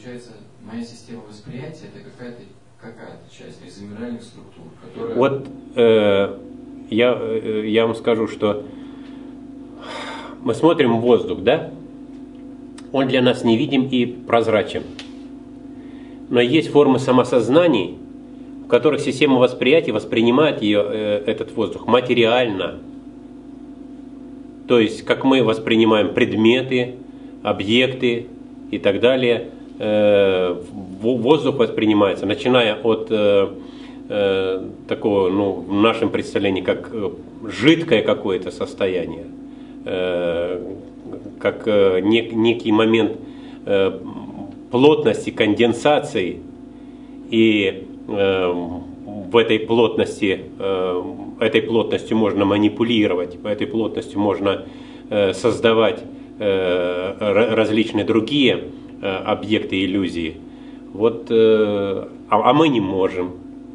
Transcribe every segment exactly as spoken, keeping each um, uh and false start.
получается, моя система восприятия это какая-то какая-то часть изомеральных структур, которая... Вот э, я, э, я вам скажу, что мы смотрим в воздух, да? Он для нас невидим и прозрачен. Но есть формы самосознаний, в которых система восприятия воспринимает ее, э, этот воздух материально. То есть, как мы воспринимаем предметы, объекты и так далее, э, воздух воспринимается, начиная от э, э, такого, ну, в нашем представлении, как жидкое какое-то состояние, э, как э, нек, некий момент э, плотности, конденсации, и э, в этой плотности, э, этой плотностью можно манипулировать, этой плотностью можно э, создавать э, различные другие э, объекты иллюзии. Вот, э, а, а мы не можем.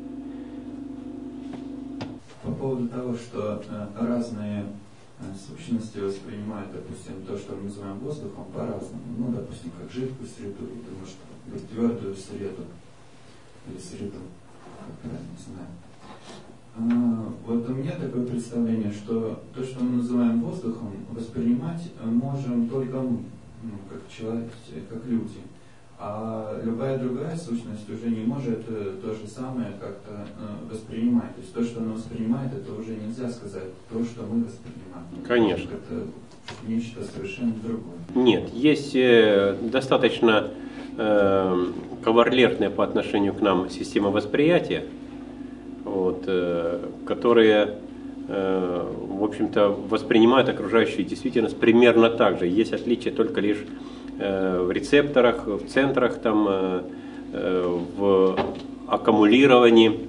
По поводу того, что э, разные э, сущности воспринимают, допустим, то, что мы называем воздухом, по-разному. Ну, допустим, как жидкую среду, или, может быть, твердую среду, или среду, как правильно, не знаю. А, вот у меня такое представление, что то, что мы называем воздухом, воспринимать можем только мы, ну, как человек, как люди. А любая другая сущность уже не может то же самое как-то э, воспринимать. То есть то, что она воспринимает, это уже нельзя сказать то, что мы воспринимаем. Конечно. Это нечто совершенно другое. Нет, есть э, достаточно э, кавалерная по отношению к нам система восприятия, вот, э, которые, э, в общем-то, воспринимают окружающую действительность примерно так же. Есть отличие только лишь в рецепторах, в центрах, там, в аккумулировании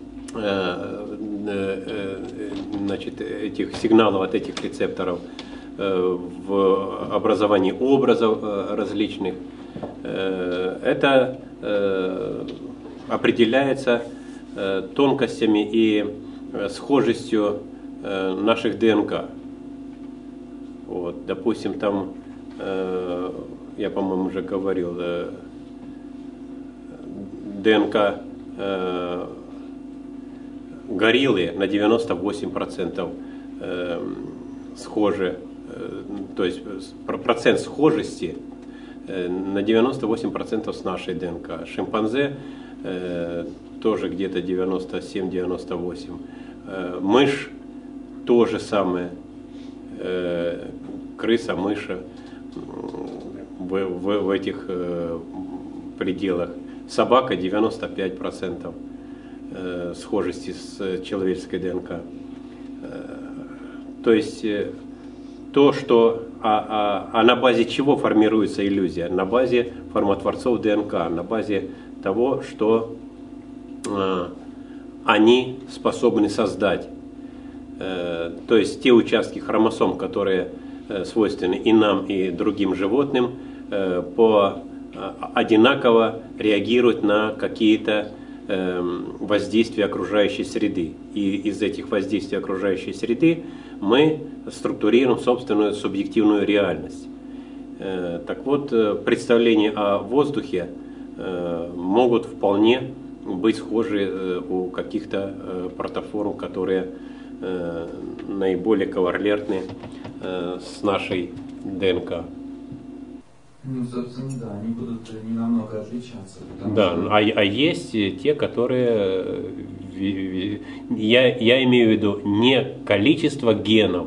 значит, этих сигналов от этих рецепторов, в образовании образов различных. Это определяется тонкостями и схожестью наших ДНК. Вот, допустим, там я, по-моему, уже говорил, ДНК э, гориллы на девяносто восемь процентов э, схожи, э, то есть процент схожести э, на девяносто восемь процентов с нашей ДНК. Шимпанзе э, тоже где-то девяносто семь — девяносто восемь. Э, мышь то же самое, э, крыса, мыша. В, в, в этих э, пределах. Собака девяносто пять процентов э, схожести с человеческой ДНК. Э, то есть э, то, что а, а, а на базе чего формируется иллюзия? На базе формотворцов ДНК, на базе того, что э, они способны создать. Э, то есть те участки хромосом, которые э, свойственны и нам, и другим животным, по одинаково реагируют на какие-то воздействия окружающей среды. И из этих воздействий окружающей среды мы структурируем собственную субъективную реальность. Так вот, представления о воздухе могут вполне быть схожи у каких-то протоформ, которые наиболее кавалертны с нашей ДНК. Ну, собственно, да, они будут не намного отличаться. Да, что... а, а есть те, которые, я, я имею в виду не количество генов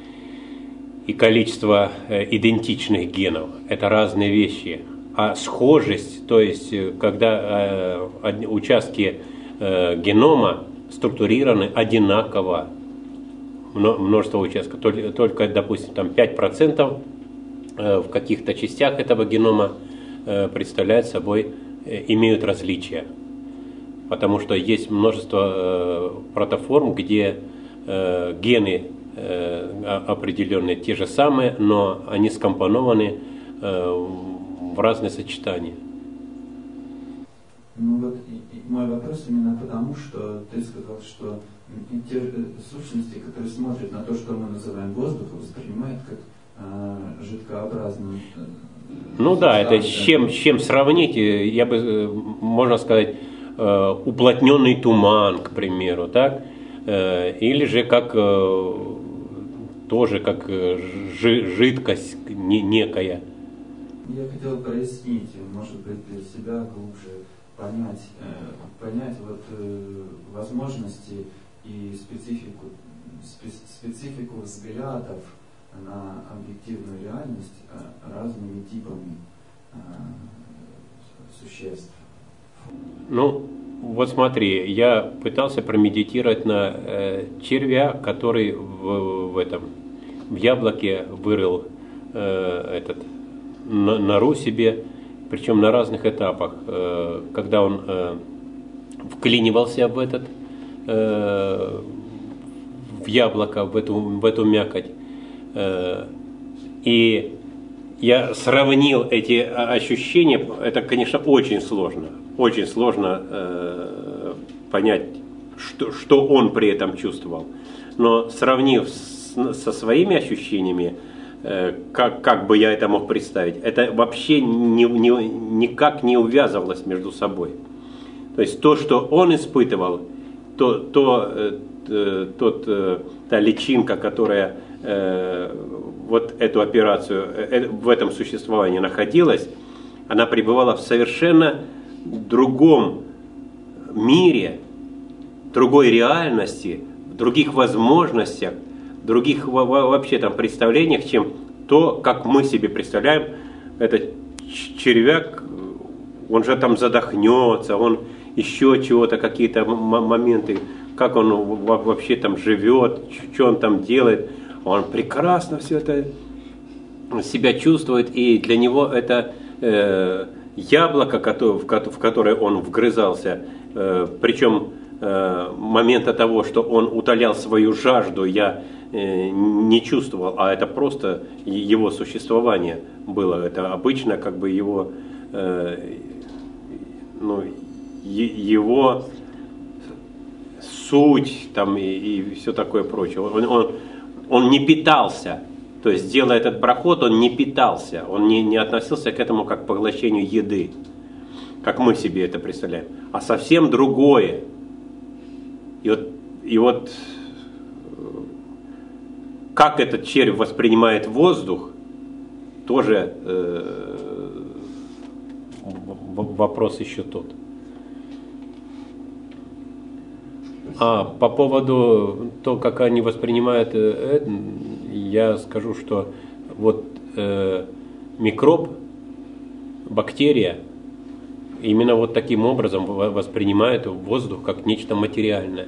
и количество идентичных генов, это разные вещи, а схожесть, то есть когда э, участки э, генома структурированы одинаково, множество участков, только, только допустим, там пять процентов в каких-то частях этого генома представляют собой, имеют различия. Потому что есть множество протоформ, где гены определенные те же самые, но они скомпонованы в разные сочетания. Ну вот мой вопрос именно потому, что ты сказал, что те сущности, которые смотрят на то, что мы называем воздухом, воспринимают как жидкообразную Ну да, это с чем, с чем сравнить, я бы, можно сказать, уплотненный туман, к примеру, так? Или же как тоже как жидкость некая. Я хотел прояснить, может быть, для себя глубже понять, понять вот возможности и специфику, специфику взглядов на объективную реальность разными типами существ. Ну, вот смотри, я пытался промедитировать на э, червя, который в, в этом в яблоке вырыл э, этот на, нору себе, причем на разных этапах, э, когда он э, вклинивался в этот э, в яблоко, в эту в эту мякоть, э, и я сравнил эти ощущения. Это, конечно, очень сложно. Очень сложно э, понять, что, что он при этом чувствовал. Но сравнив с, со своими ощущениями, э, как, как бы я это мог представить, это вообще не, не, никак не увязывалось между собой. То есть то, что он испытывал, то, то, э, тот, э, та личинка, которая э, вот эту операцию, э, в этом существовании находилась, она пребывала в совершенно другом мире, другой реальности, других возможностях, других вообще там представлениях, чем то, как мы себе представляем. Этот червяк, он же там задохнется, он еще чего-то, какие-то моменты, как он вообще там живет, что он там делает. Он прекрасно все это себя чувствует, и для него это э, яблоко, в которое он вгрызался, э, причем э, момента того, что он утолял свою жажду, я э, не чувствовал, а это просто его существование было. Это обычно как бы его, э, ну, его суть там, и, и все такое прочее. Он, он, он не питался. То есть, делая этот брахот, он не питался, он не, не относился к этому как к поглощению еды, как мы себе это представляем, а совсем другое. И вот, и вот как этот червь воспринимает воздух, тоже э, вопрос еще тот. А по поводу того, как они воспринимают это, я скажу, что вот э, микроб, бактерия, именно вот таким образом воспринимает воздух как нечто материальное.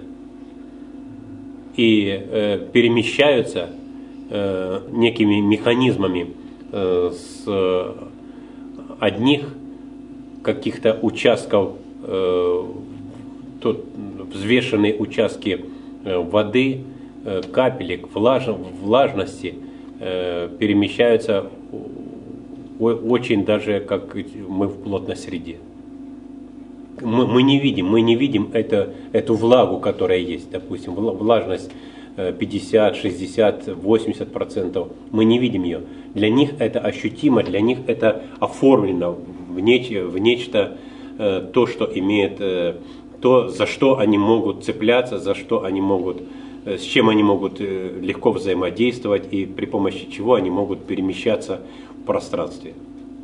И э, перемещаются э, некими механизмами э, с одних каких-то участков, э, тут взвешенные участки э, воды, капелек, влаж, влажности э, перемещаются очень даже как мы в плотной среде. Мы, мы не видим, мы не видим это, эту влагу, которая есть. Допустим, влажность пятьдесят, шестьдесят, восемьдесят процентов. Мы не видим ее. Для них это ощутимо, для них это оформлено в, неч, в нечто, э, то, что имеет, э, то, за что они могут цепляться, за что они могут, с чем они могут легко взаимодействовать и при помощи чего они могут перемещаться в пространстве.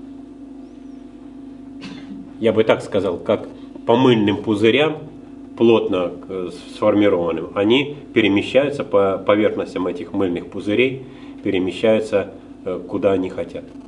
Я бы так сказал, как по мыльным пузырям, плотно сформированным, они перемещаются по поверхностям этих мыльных пузырей, перемещаются куда они хотят.